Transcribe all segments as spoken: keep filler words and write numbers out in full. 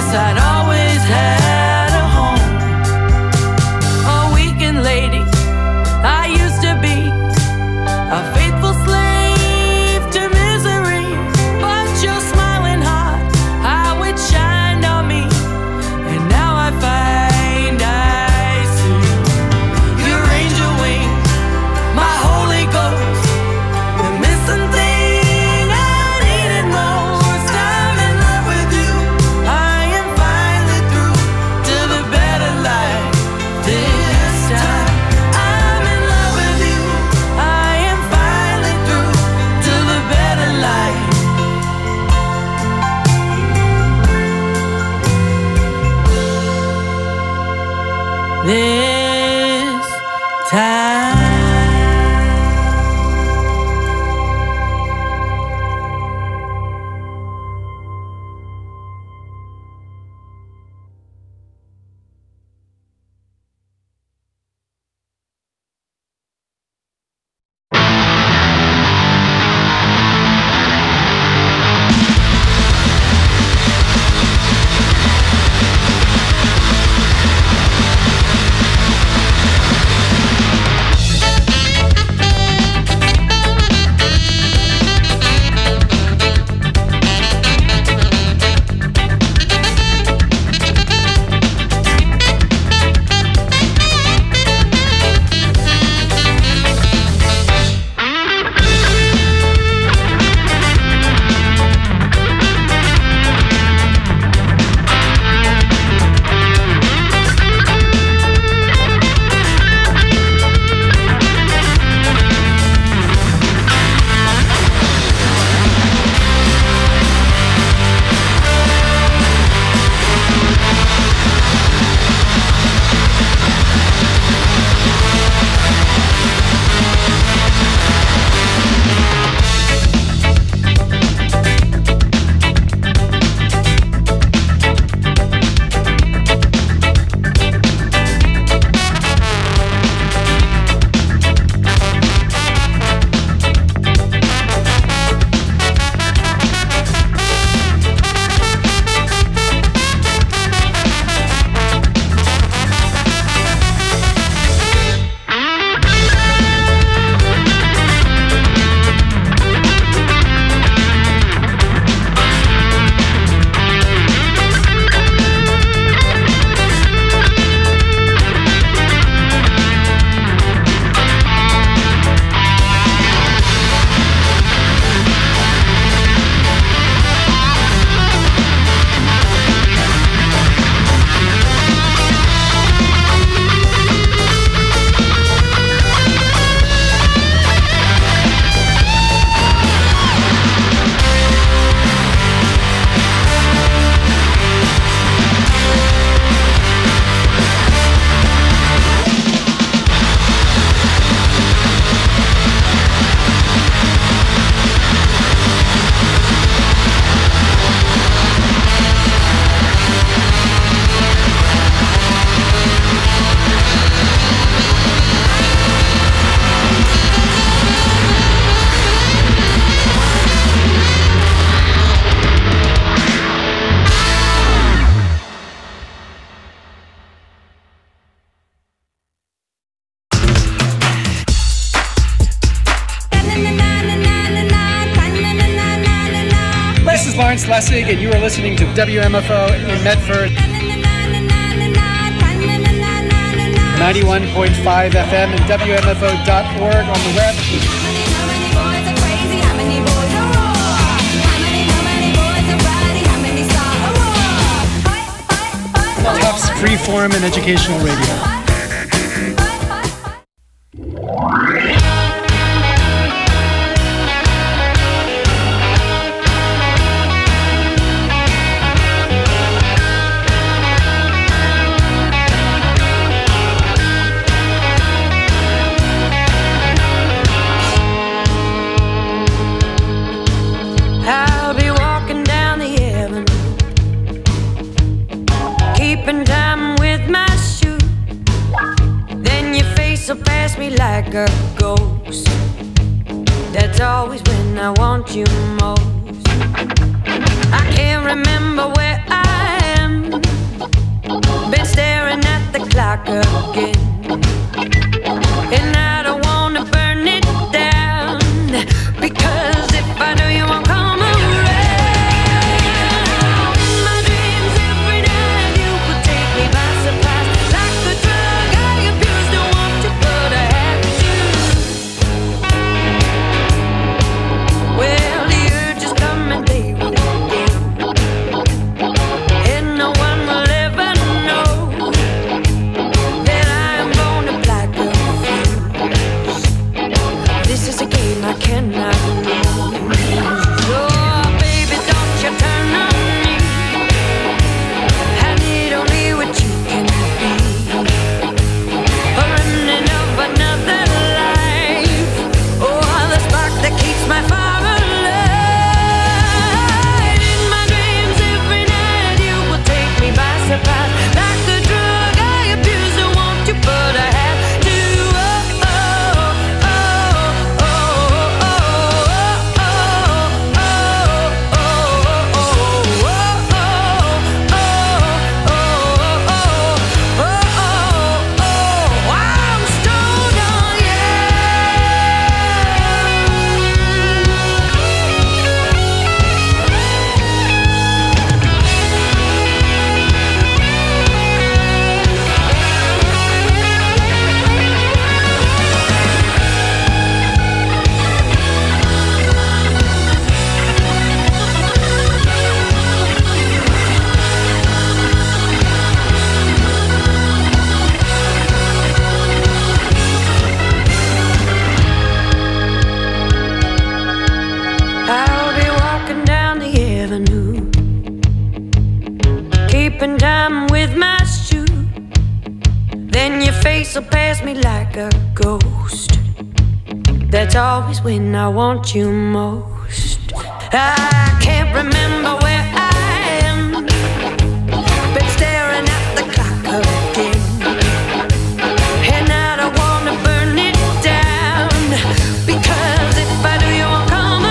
guess I'd always had a home. A weekend lady I used to be, a faithful slave to misery. But your smiling heart, how it shined on me, and now I find I see your angel wings, my Holy Ghost, the missing thing I needed most. I'm in love with you, I am finally through to the better life this time. I'm in love with you, I am finally through to the better life. This time. Lawrence Lessig, and you are listening to W M F O in Medford, ninety-one point five F M and W M F O dot org on the web. Tufts Freeform and Educational Radio. Like a ghost, that's always when I want you most. I can't remember where I am, skipping time with my shoe. Then your face will pass me like a ghost. That's always when I want you most. I can't remember where I am. Been staring at the clock again. And I don't wanna burn it down, because if I do, you won't come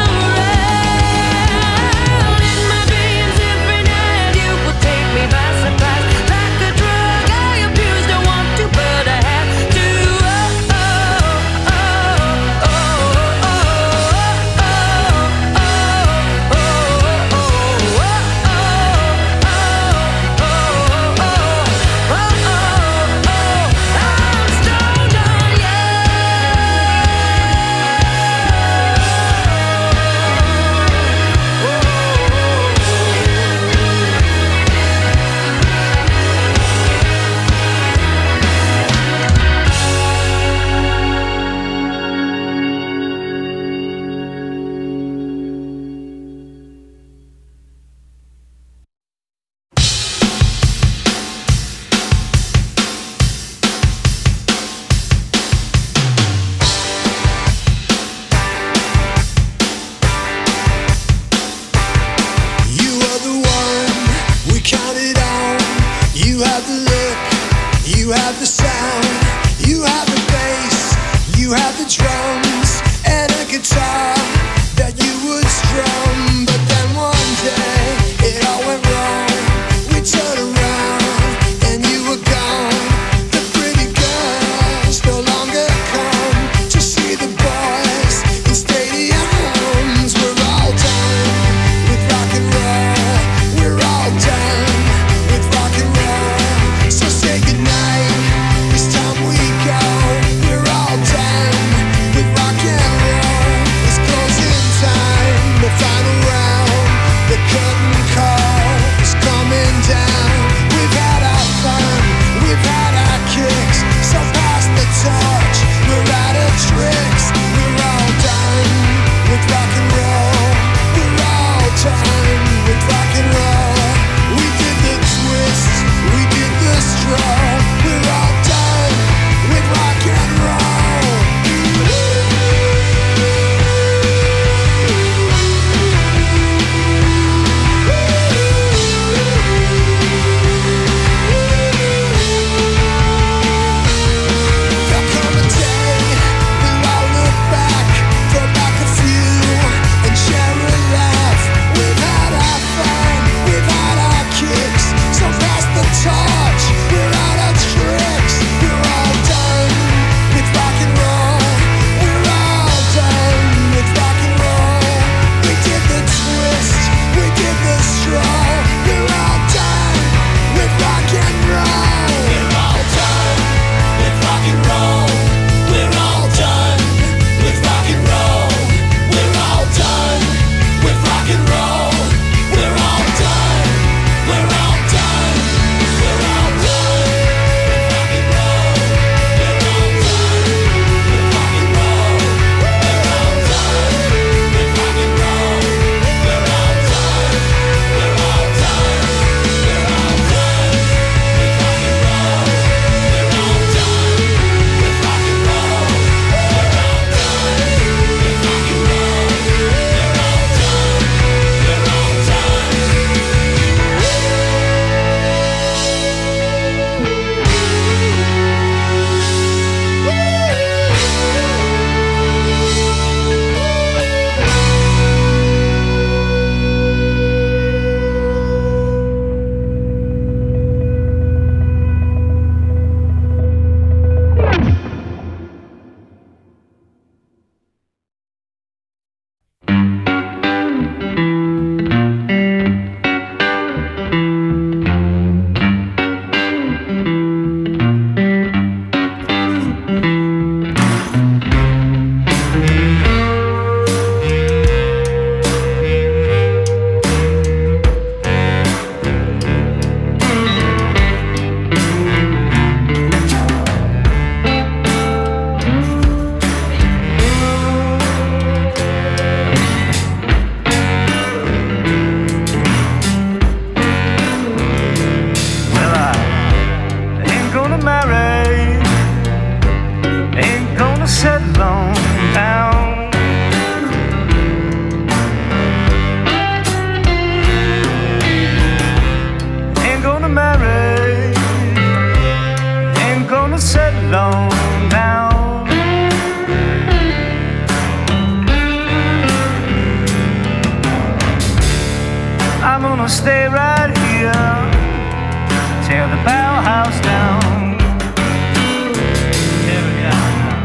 around. In my dreams every night you will take me by surprise. Like a drug I abuse, don't want to, but I have to. Oh, oh, oh, oh, oh, oh, oh, oh, oh, oh, I'm stoned on you. You are the one we counted on. You have the look, you have the sound, you have the bass, you have the drums, and a guitar that you would strum. But then one day it all went wrong. We turned around and you were gone. The pretty girls no longer come to see the boys in stadiums. We're all done with rock and roll. We're all done with rock and roll. So say goodnight, it's time we go. We're all done with rock and roll. It's closing time, the final married, ain't gonna settle on down. I'm gonna stay right here, tear the Bauhaus down. Tear it down.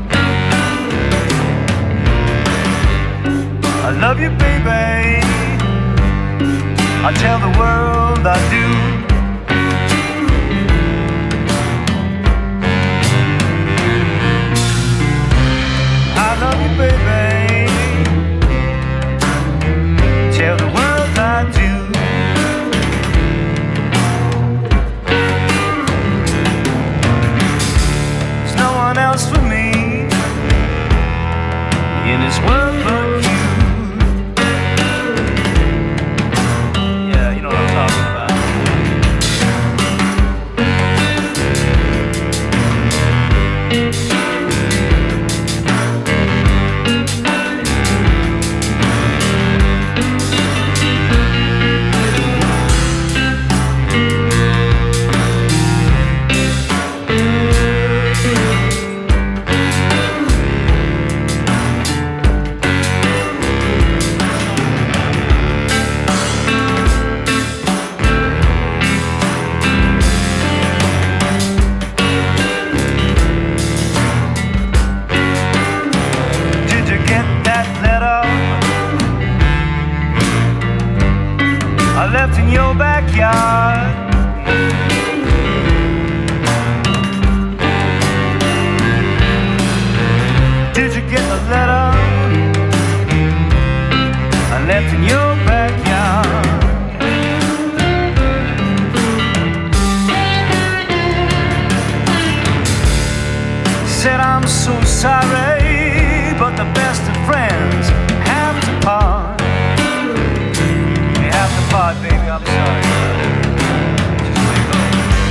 I love you, baby. I tell the world I do. I love you, baby. Tell the world I do. There's no one else for me in this world but you. In your backyard, did you get the letter I left in your backyard? Said I'm so sorry, but the best of friends have to part. Part, baby, I'm sorry. Just let go.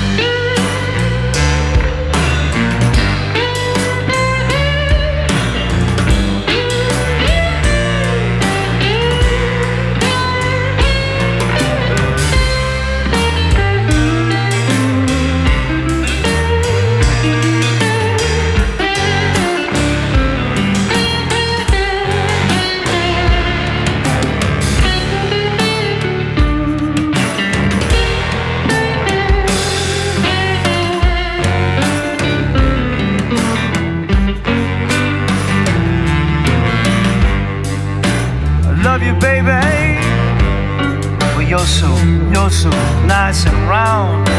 Love you, baby, but you're so, you're so nice and round.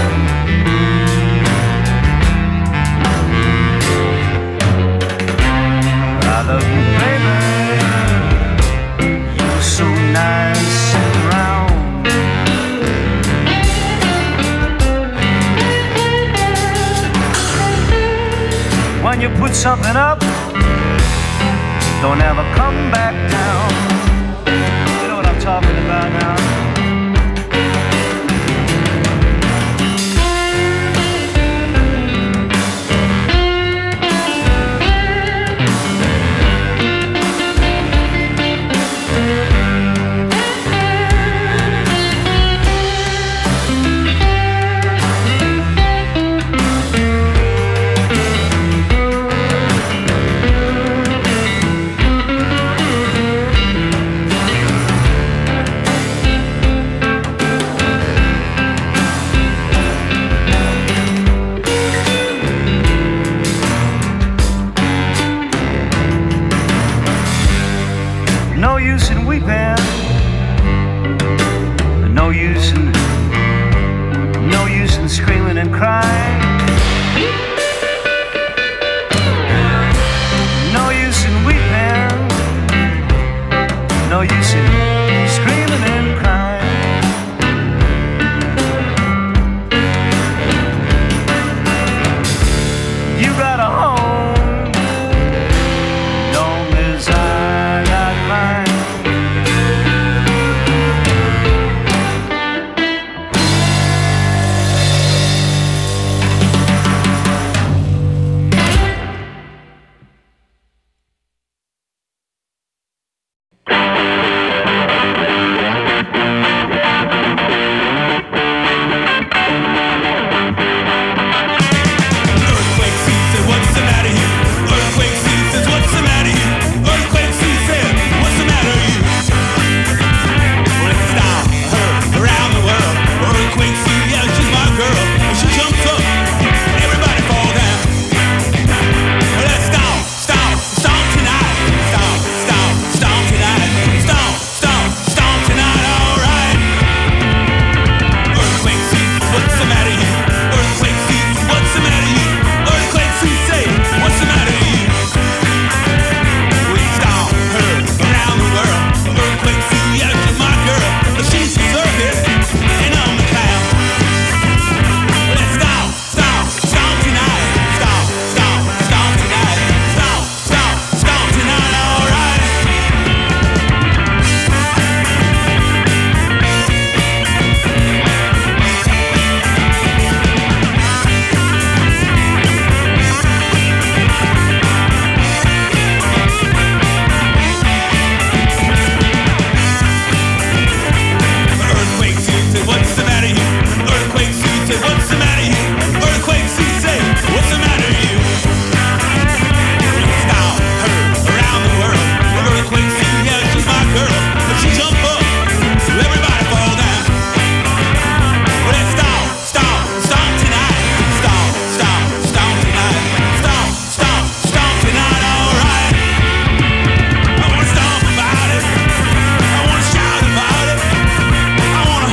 I love you, baby, you're so nice and round. When you put something up, don't ever come back down. Talking about now. No use in weeping, no use in, no use in screaming and crying. No use in weeping, no use in screaming and crying. You got a home, long as I got mine. What's the matter, you? Earthquakes, you say. What's the matter, you? Stop her around the world. The earthquakes, you, yeah, she's my girl. But she jump up, everybody fall down. Well, let's stop, stop, stop tonight. Stop, stop, stop tonight. Stop, stop, stop tonight, all right. I wanna stomp about it. I wanna shout about it. I wanna.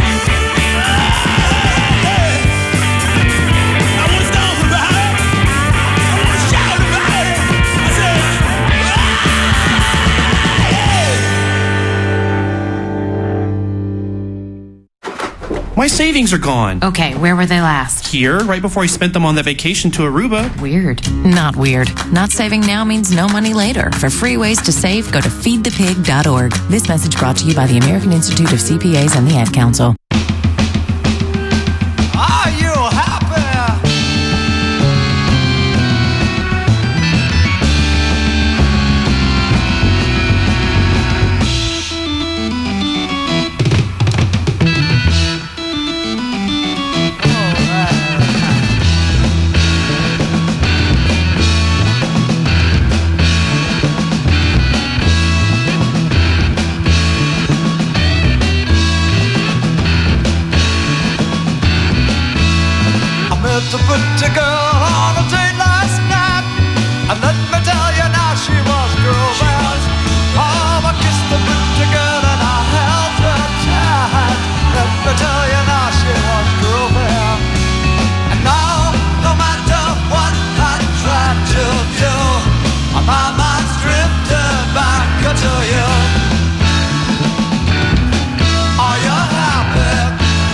Hey. I wanna stomp about it. I wanna shout about it. I said. My savings are gone. Okay, where were they last? Here, right before I spent them on that vacation to Aruba. Weird. Not weird. Not saving now means no money later. For free ways to save, go to feed the pig dot org. This message brought to you by the American Institute of C P As and the Ad Council. Are you happy? To put a girl on a date last night, and let me tell you now she was girl bound. Oh, I kissed the pretty girl and I held her tight. Let me tell you now she was girl bound. And now, no matter what I try to do, my mind's drifted back to you. Are you happy?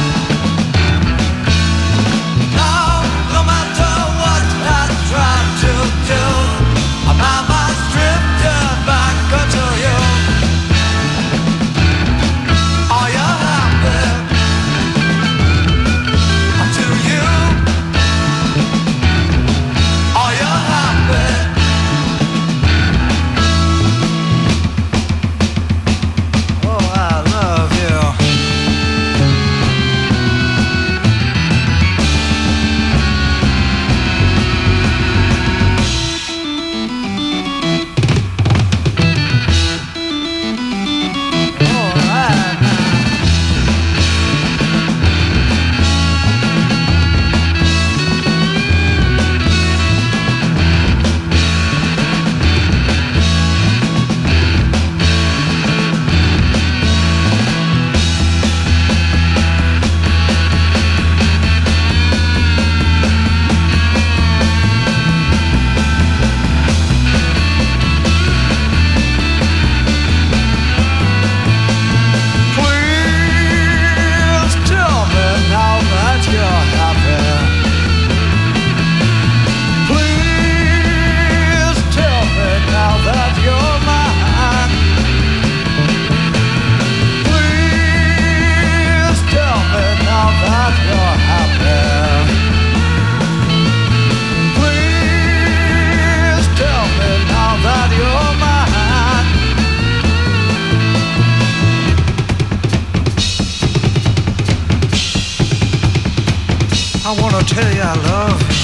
I wanna tell you I love you.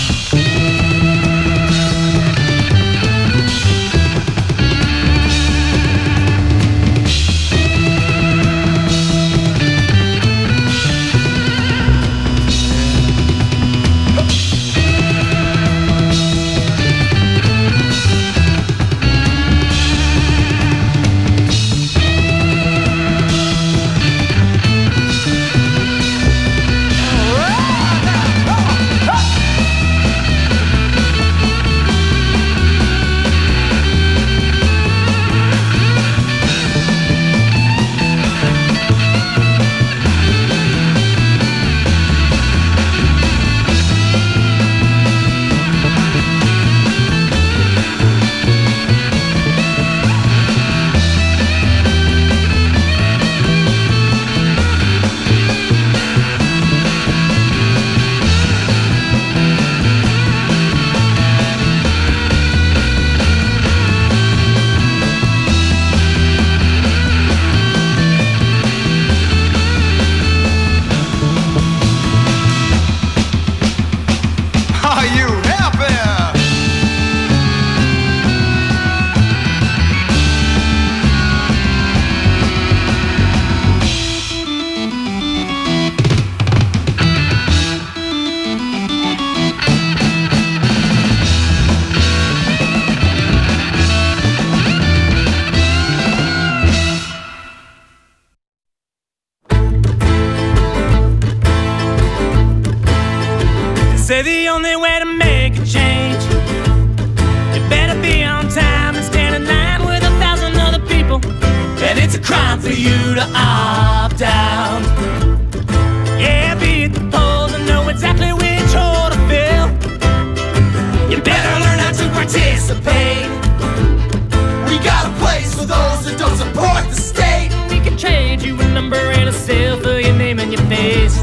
Say the only way to make a change, you better be on time and stand in line with a thousand other people. And it's a crime for you to opt out. Yeah, be at the polls and know exactly which hole to fill. You better learn how to participate. We got a place for those that don't support the state. We can trade you a number and a cell for your name and your face.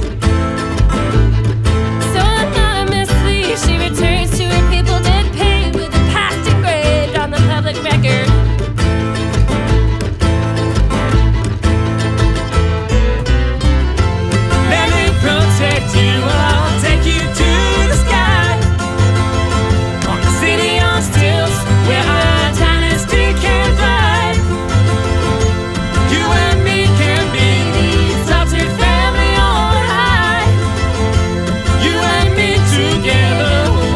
She returns to her people dead paid with the past engraved on the public record. Let me protect you, I'll take you to the sky. On the city on stilts, where our dynasty can thrive. You and me can be the adopted family on high. You and me together.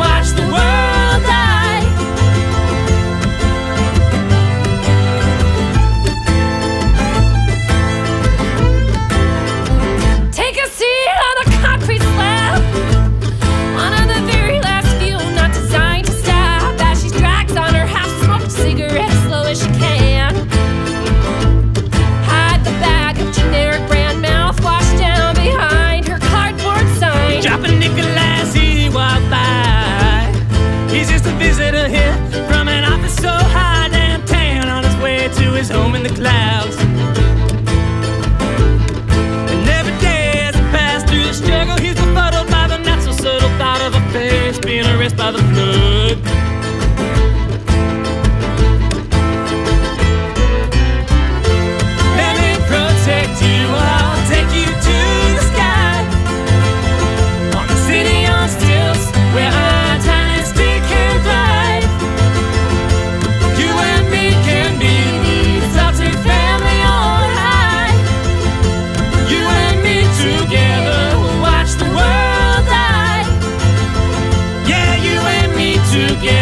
Visitor here from an office so high downtown, on his way to his home in the clouds. And every day as he passed through the struggle, he's befuddled by the not so subtle thought of a face being erased by the flood. Let me protect you, I'll take you to the sky. On the city on stilts, where I together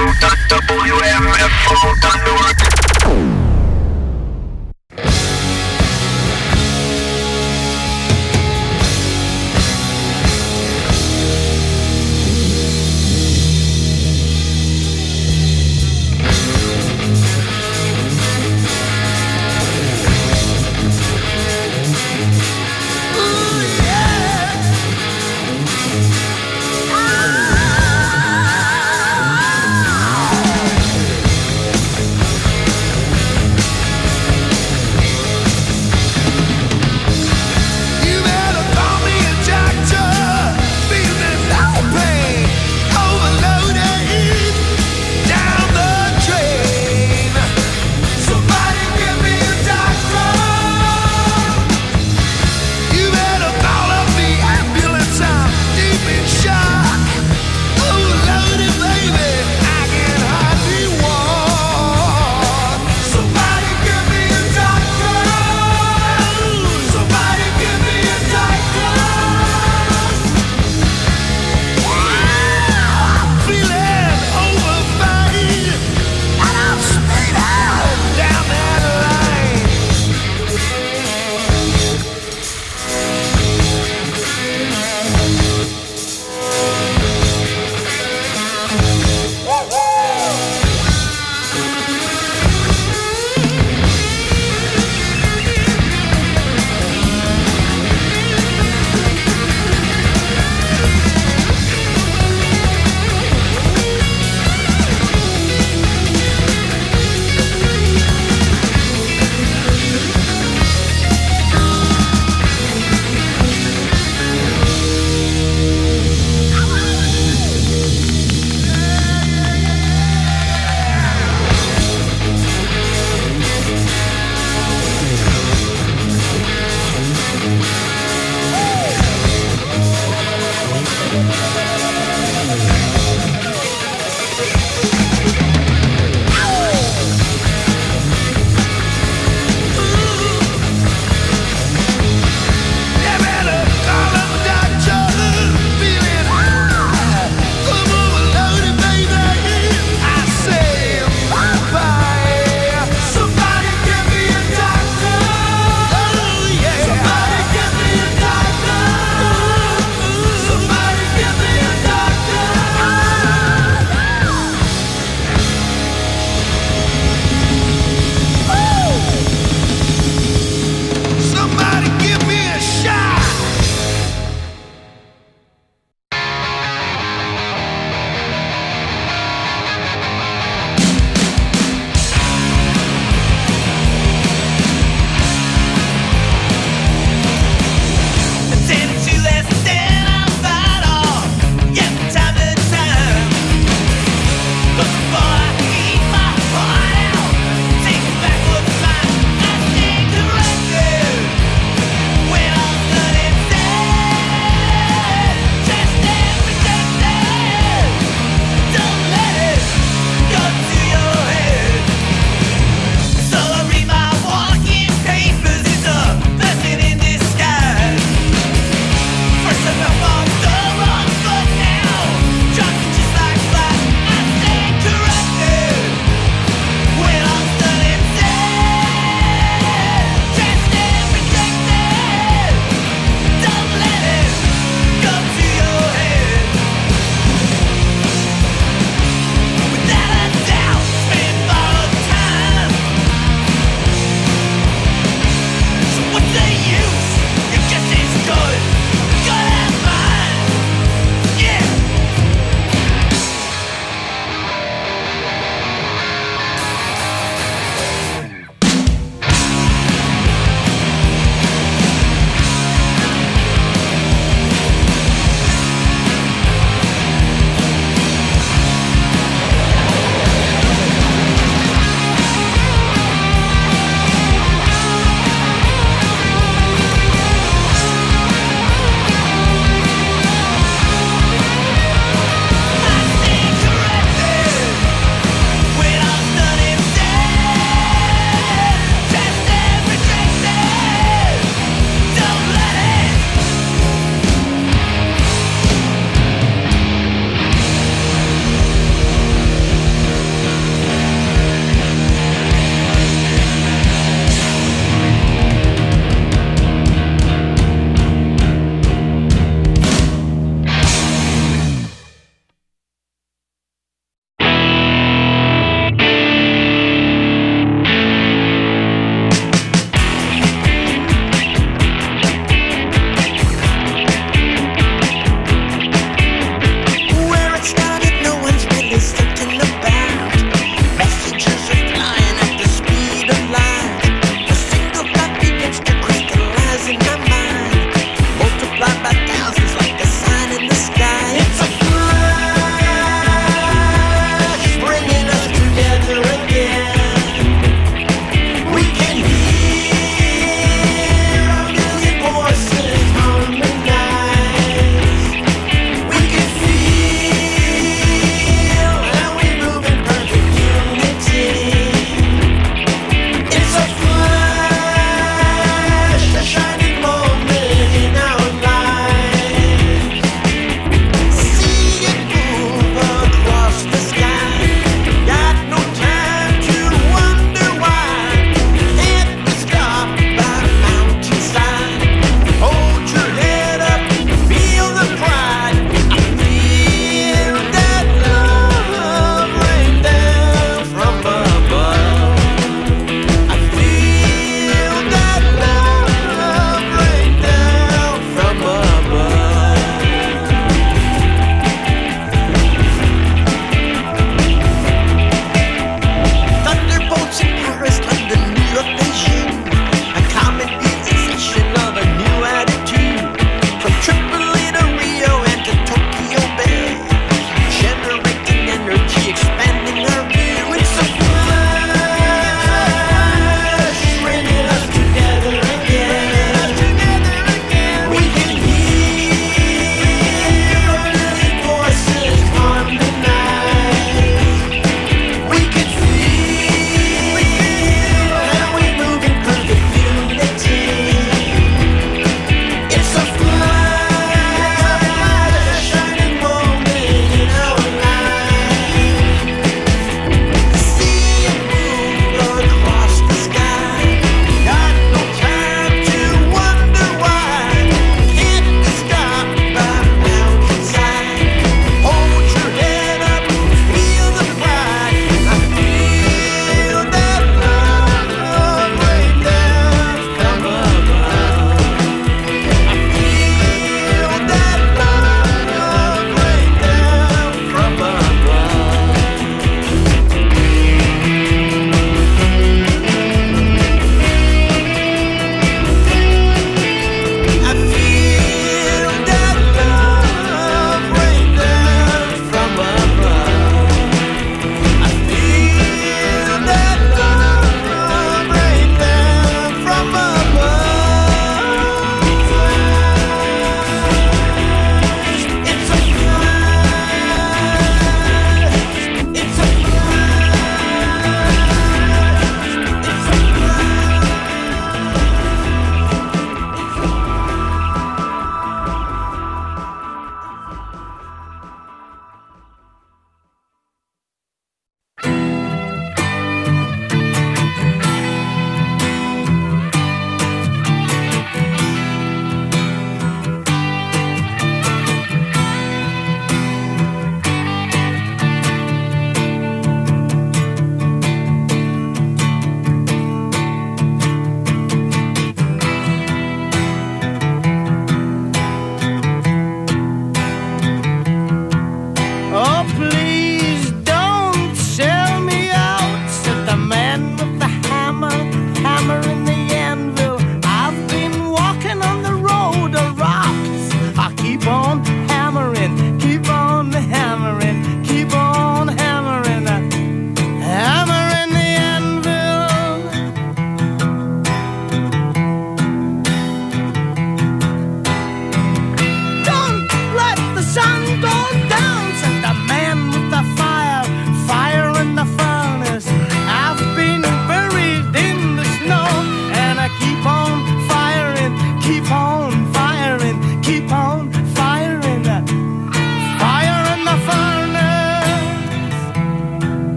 W M F O dot org. Ooh, yeah.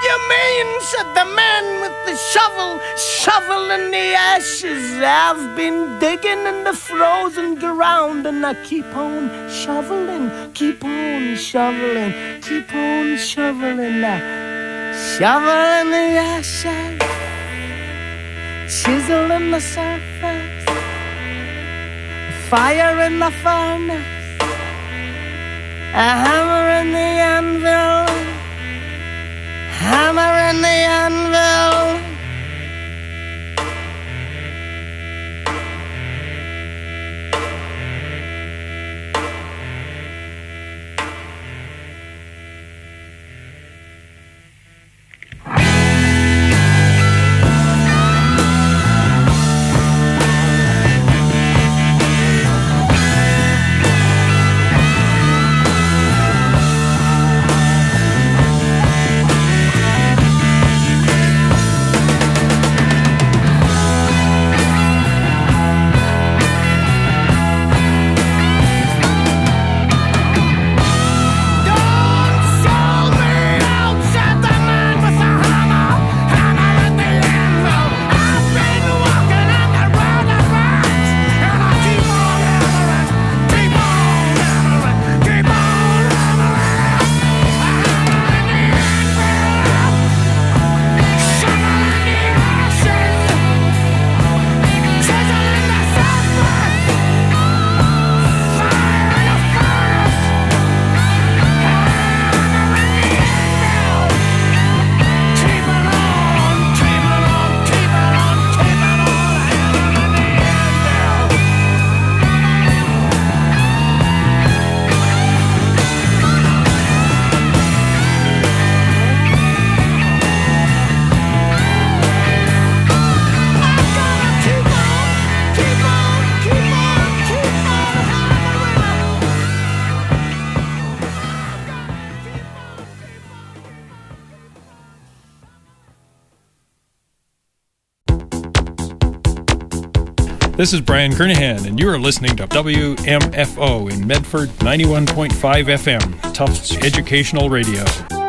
you mean? Said the man with the shovel, shoveling the ashes. I've been digging in the frozen ground, and I keep on shoveling, keep on shoveling, keep on shoveling now. Shoveling the ashes, chiseling the surface, fire in the furnace, a hammer in the anvil, hammer in the anvil. This is Brian Kernahan, and you are listening to W M F O in Medford, ninety-one point five F M, Tufts Educational Radio.